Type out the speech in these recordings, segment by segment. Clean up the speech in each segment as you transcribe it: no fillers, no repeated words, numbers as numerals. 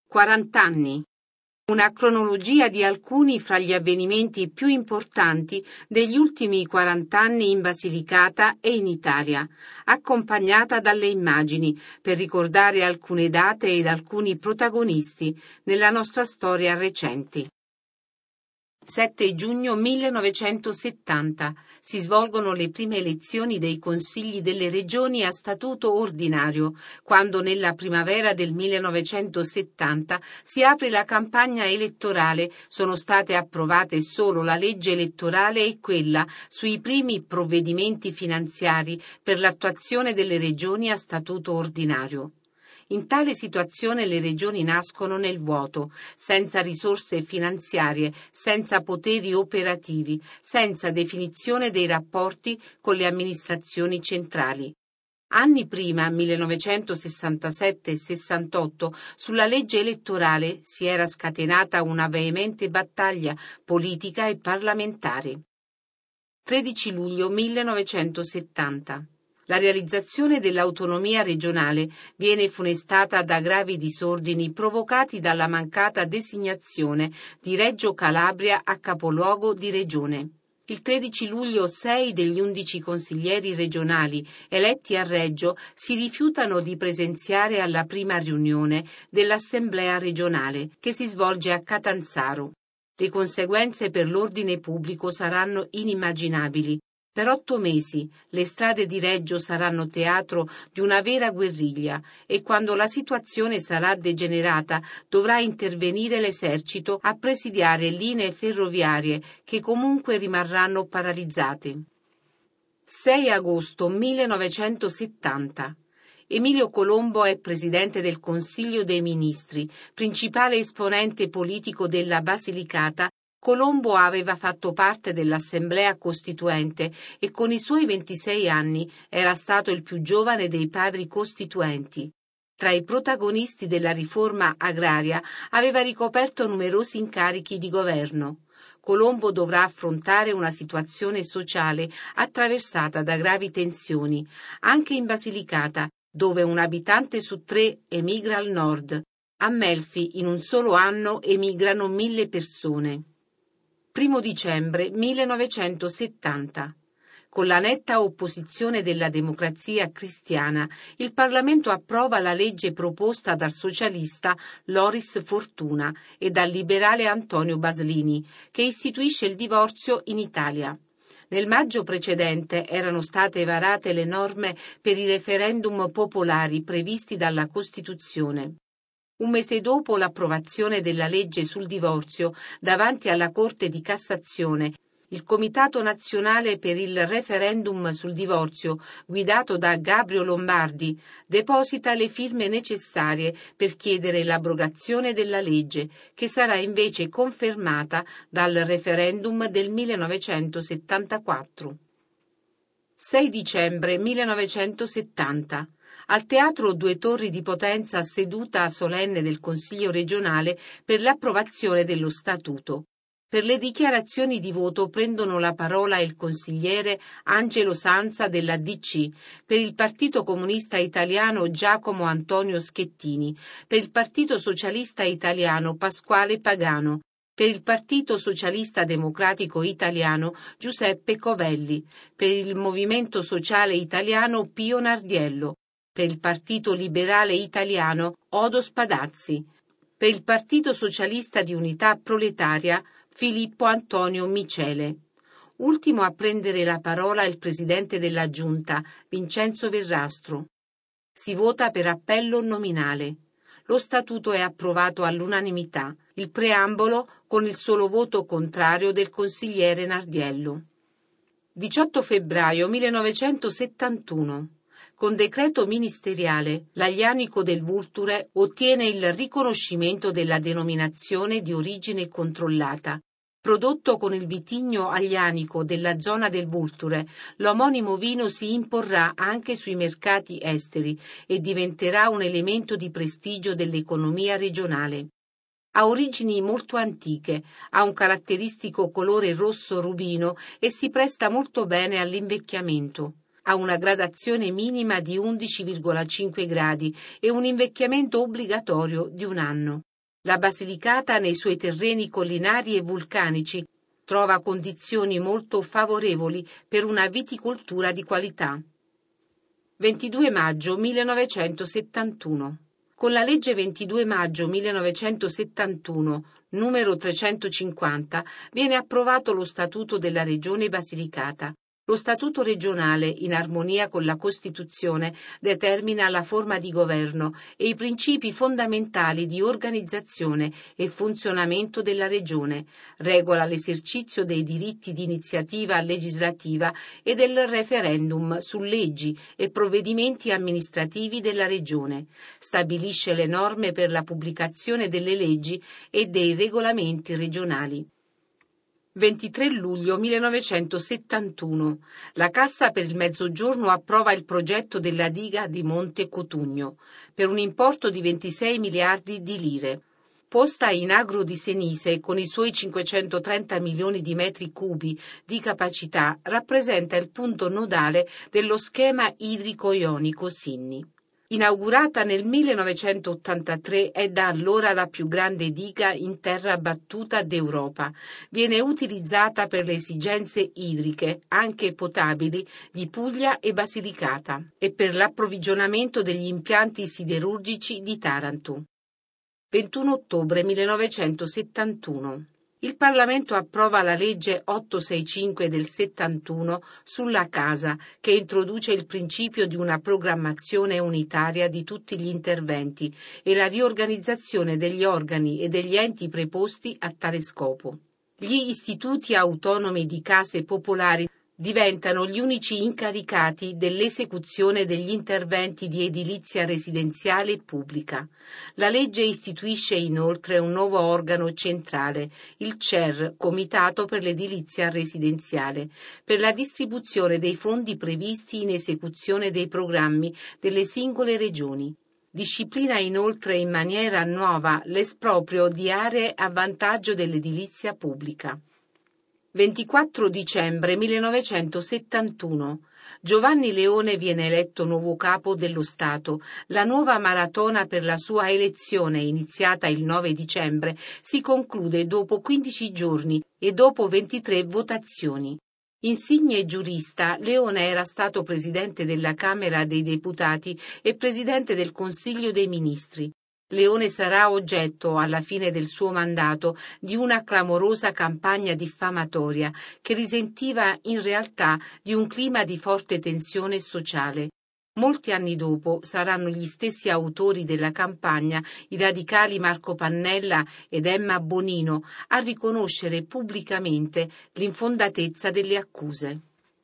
40 anni. Una cronologia di alcuni fra gli avvenimenti più importanti degli ultimi 40 anni in Basilicata e in Italia, accompagnata dalle immagini per ricordare alcune date ed alcuni protagonisti nella nostra storia recenti. 7 giugno 1970 si svolgono le prime elezioni dei consigli delle regioni a statuto ordinario, quando nella primavera del 1970 si apre la campagna elettorale. Sono state approvate solo la legge elettorale e quella sui primi provvedimenti finanziari per l'attuazione delle regioni a statuto ordinario. In tale situazione le regioni nascono nel vuoto, senza risorse finanziarie, senza poteri operativi, senza definizione dei rapporti con le amministrazioni centrali. Anni prima, 1967-68, sulla legge elettorale si era scatenata una veemente battaglia politica e parlamentare. 13 luglio 1970. La realizzazione dell'autonomia regionale viene funestata da gravi disordini provocati dalla mancata designazione di Reggio Calabria a capoluogo di regione. Il 13 luglio 6 degli 11 consiglieri regionali eletti a Reggio si rifiutano di presenziare alla prima riunione dell'Assemblea regionale che si svolge a Catanzaro. Le conseguenze per l'ordine pubblico saranno inimmaginabili. Per 8 mesi le strade di Reggio saranno teatro di una vera guerriglia e quando la situazione sarà degenerata dovrà intervenire l'esercito a presidiare linee ferroviarie che comunque rimarranno paralizzate. 6 agosto 1970. Emilio Colombo è presidente del Consiglio dei Ministri, principale esponente politico della Basilicata. Colombo aveva fatto parte dell'Assemblea Costituente e con i suoi 26 anni era stato il più giovane dei padri costituenti. Tra i protagonisti della riforma agraria aveva ricoperto numerosi incarichi di governo. Colombo dovrà affrontare una situazione sociale attraversata da gravi tensioni, anche in Basilicata, dove un abitante su 3 emigra al nord. A Melfi in un solo anno emigrano 1000 persone. 1 dicembre 1970. Con la netta opposizione della Democrazia Cristiana, il Parlamento approva la legge proposta dal socialista Loris Fortuna e dal liberale Antonio Baslini, che istituisce il divorzio in Italia. Nel maggio precedente erano state varate le norme per i referendum popolari previsti dalla Costituzione. Un mese dopo l'approvazione della legge sul divorzio, davanti alla Corte di Cassazione, il Comitato Nazionale per il Referendum sul Divorzio, guidato da Gabrio Lombardi, deposita le firme necessarie per chiedere l'abrogazione della legge, che sarà invece confermata dal referendum del 1974. 6 dicembre 1970. Al Teatro Due Torri di Potenza seduta solenne del Consiglio regionale per l'approvazione dello Statuto. Per le dichiarazioni di voto prendono la parola il consigliere Angelo Sanza della DC, per il Partito Comunista Italiano Giacomo Antonio Schettini, per il Partito Socialista Italiano Pasquale Pagano, per il Partito Socialista Democratico Italiano Giuseppe Covelli, per il Movimento Sociale Italiano Pio Nardiello, per il Partito Liberale Italiano Odo Spadazzi, per il Partito Socialista di Unità Proletaria Filippo Antonio Micele. Ultimo a prendere la parola il Presidente della Giunta, Vincenzo Verrastro. Si vota per appello nominale. Lo Statuto è approvato all'unanimità, il preambolo con il solo voto contrario del consigliere Nardiello. 18 febbraio 1971. Con decreto ministeriale, l'Aglianico del Vulture ottiene il riconoscimento della denominazione di origine controllata. Prodotto con il vitigno aglianico della zona del Vulture, l'omonimo vino si imporrà anche sui mercati esteri e diventerà un elemento di prestigio dell'economia regionale. Ha origini molto antiche, ha un caratteristico colore rosso rubino e si presta molto bene all'invecchiamento. Ha una gradazione minima di 11,5 gradi e un invecchiamento obbligatorio di 1 anno. La Basilicata, nei suoi terreni collinari e vulcanici, trova condizioni molto favorevoli per una viticoltura di qualità. 22 maggio 1971. Con la legge 22 maggio 1971, numero 350, viene approvato lo Statuto della Regione Basilicata. Lo Statuto regionale, in armonia con la Costituzione, determina la forma di governo e i principi fondamentali di organizzazione e funzionamento della Regione, regola l'esercizio dei diritti di iniziativa legislativa e del referendum su leggi e provvedimenti amministrativi della Regione, stabilisce le norme per la pubblicazione delle leggi e dei regolamenti regionali. 23 luglio 1971. La Cassa per il Mezzogiorno approva il progetto della diga di Monte Cotugno per un importo di 26 miliardi di lire. Posta in agro di Senise con i suoi 530 milioni di metri cubi di capacità, rappresenta il punto nodale dello schema idrico-ionico Sinni. Inaugurata nel 1983, è da allora la più grande diga in terra battuta d'Europa. Viene utilizzata per le esigenze idriche, anche potabili, di Puglia e Basilicata e per l'approvvigionamento degli impianti siderurgici di Taranto. 21 ottobre 1971. Il Parlamento approva la legge 865 del 71 sulla casa, che introduce il principio di una programmazione unitaria di tutti gli interventi e la riorganizzazione degli organi e degli enti preposti a tale scopo. Gli istituti autonomi di case popolari diventano gli unici incaricati dell'esecuzione degli interventi di edilizia residenziale e pubblica. La legge istituisce inoltre un nuovo organo centrale, il CER, Comitato per l'edilizia residenziale, per la distribuzione dei fondi previsti in esecuzione dei programmi delle singole regioni. Disciplina inoltre in maniera nuova l'esproprio di aree a vantaggio dell'edilizia pubblica. 24 dicembre 1971. Giovanni Leone viene eletto nuovo capo dello Stato. La nuova maratona per la sua elezione, iniziata il 9 dicembre, si conclude dopo 15 giorni e dopo 23 votazioni. Insigne giurista, Leone era stato presidente della Camera dei Deputati e presidente del Consiglio dei Ministri. Leone sarà oggetto, alla fine del suo mandato, di una clamorosa campagna diffamatoria che risentiva in realtà di un clima di forte tensione sociale. Molti anni dopo saranno gli stessi autori della campagna, i radicali Marco Pannella ed Emma Bonino, a riconoscere pubblicamente l'infondatezza delle accuse.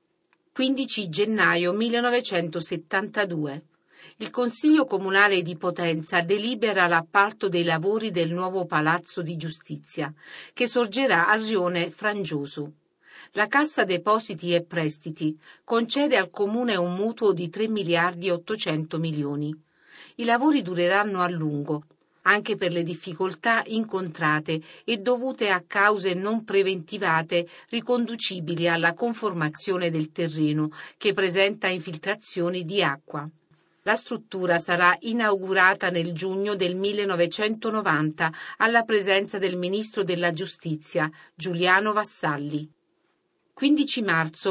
15 gennaio 1972. Il Consiglio Comunale di Potenza delibera l'appalto dei lavori del nuovo Palazzo di Giustizia, che sorgerà a Rione Frangioso. La Cassa Depositi e Prestiti concede al Comune un mutuo di 3 miliardi e 800 milioni. I lavori dureranno a lungo, anche per le difficoltà incontrate e dovute a cause non preventivate riconducibili alla conformazione del terreno, che presenta infiltrazioni di acqua. La struttura sarà inaugurata nel giugno del 1990 alla presenza del Ministro della Giustizia, Giuliano Vassalli. 15 marzo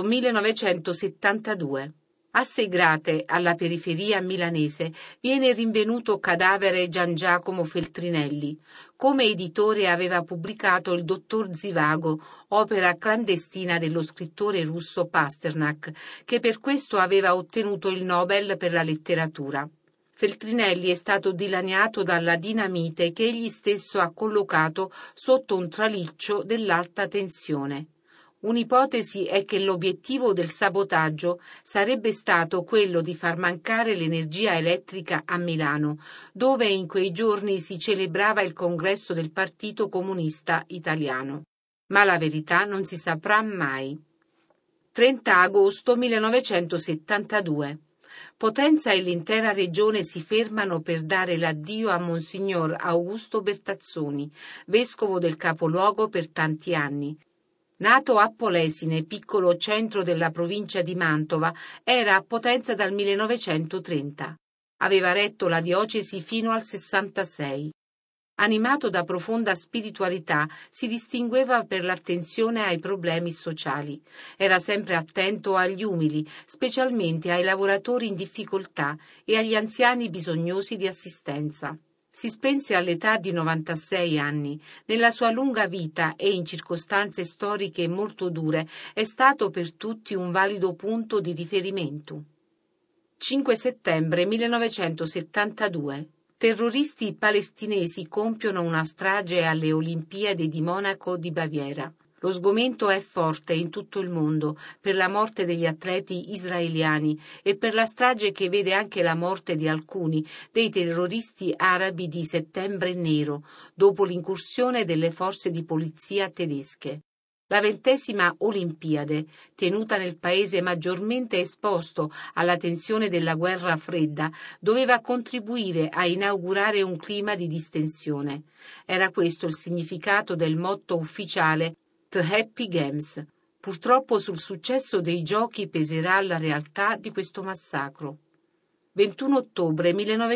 1972. A Segrate, alla periferia milanese, viene rinvenuto cadavere Gian Giacomo Feltrinelli. Come editore aveva pubblicato Il dottor Zivago, opera clandestina dello scrittore russo Pasternak, che per questo aveva ottenuto il Nobel per la letteratura. Feltrinelli è stato dilaniato dalla dinamite che egli stesso ha collocato sotto un traliccio dell'alta tensione. Un'ipotesi è che l'obiettivo del sabotaggio sarebbe stato quello di far mancare l'energia elettrica a Milano, dove in quei giorni si celebrava il congresso del Partito Comunista Italiano. Ma la verità non si saprà mai. 30 agosto 1972. Potenza e l'intera regione si fermano per dare l'addio a Monsignor Augusto Bertazzoni, vescovo del capoluogo per tanti anni. Nato a Polesine, piccolo centro della provincia di Mantova, era a Potenza dal 1930. Aveva retto la diocesi fino al 66. Animato da profonda spiritualità, si distingueva per l'attenzione ai problemi sociali. Era sempre attento agli umili, specialmente ai lavoratori in difficoltà e agli anziani bisognosi di assistenza. Si spense all'età di 96 anni. Nella sua lunga vita e in circostanze storiche molto dure è stato per tutti un valido punto di riferimento. 5 settembre 1972. Terroristi palestinesi compiono una strage alle Olimpiadi di Monaco di Baviera. Lo sgomento è forte in tutto il mondo per la morte degli atleti israeliani e per la strage che vede anche la morte di alcuni dei terroristi arabi di Settembre Nero, dopo l'incursione delle forze di polizia tedesche. La 20ª Olimpiade, tenuta nel paese maggiormente esposto alla tensione della guerra fredda, doveva contribuire a inaugurare un clima di distensione. Era questo il significato del motto ufficiale The Happy Games. Purtroppo sul successo dei giochi peserà la realtà di questo massacro. 21 ottobre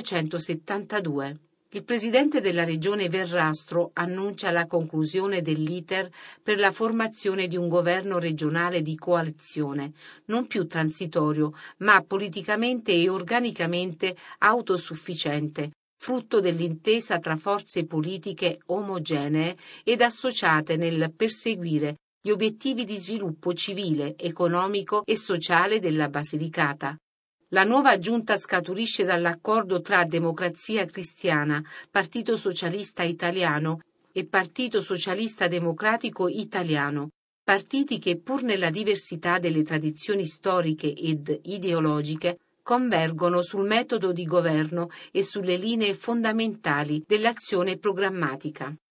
1972. Il presidente della regione Verrastro annuncia la conclusione dell'iter per la formazione di un governo regionale di coalizione, non più transitorio, ma politicamente e organicamente autosufficiente, frutto dell'intesa tra forze politiche omogenee ed associate nel perseguire gli obiettivi di sviluppo civile, economico e sociale della Basilicata. La nuova giunta scaturisce dall'accordo tra Democrazia Cristiana, Partito Socialista Italiano e Partito Socialista Democratico Italiano, partiti che pur nella diversità delle tradizioni storiche ed ideologiche convergono sul metodo di governo e sulle linee fondamentali dell'azione programmatica.